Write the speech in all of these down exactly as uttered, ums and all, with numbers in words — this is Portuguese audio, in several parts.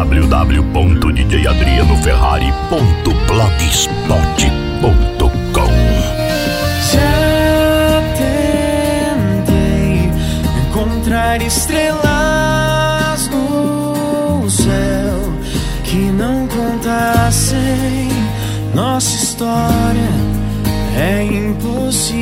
w w ponto d j adriano ferrari ponto blogspot ponto com. Já tentei encontrar estrelas no céu que não contassem nossa história, é impossível.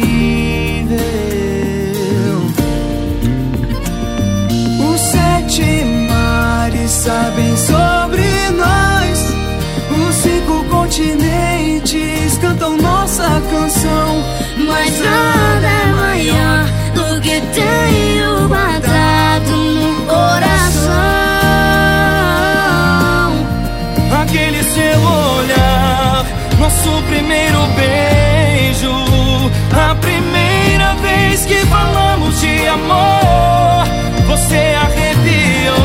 Os sete mares sabem sobre nós, os cinco continentes cantam nossa canção, mas nada é maior do que tenho guardado no coração. Aquele seu olhar, nosso primeiro beijo, a primeira vez que falamos de amor, você arrepiou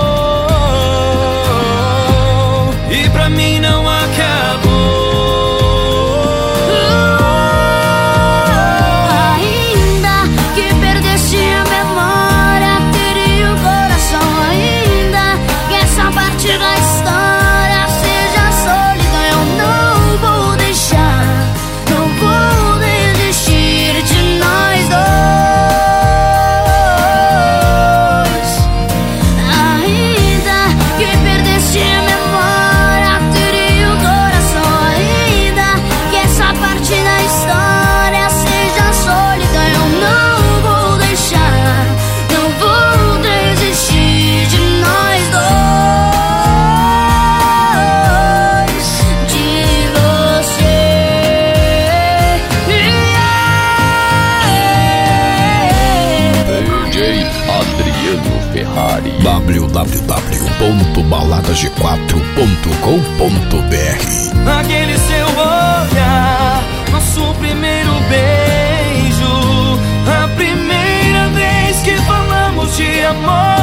e pra mim não acabou. Ainda que perdeste a memória, teria o coração, ainda que essa parte da história seja sólida, eu não vou deixar, não vou desistir de nós dois. Ainda que perdeste a memória, teria o coração, ainda que essa parte da história seja sólida, eu não vou deixar, não vou desistir de nós dois, de você. D J Adriano Ferrari. w w w ponto baladas g quatro ponto com ponto b r. Aquele seu olhar, nosso primeiro beijo, a primeira vez que falamos de amor,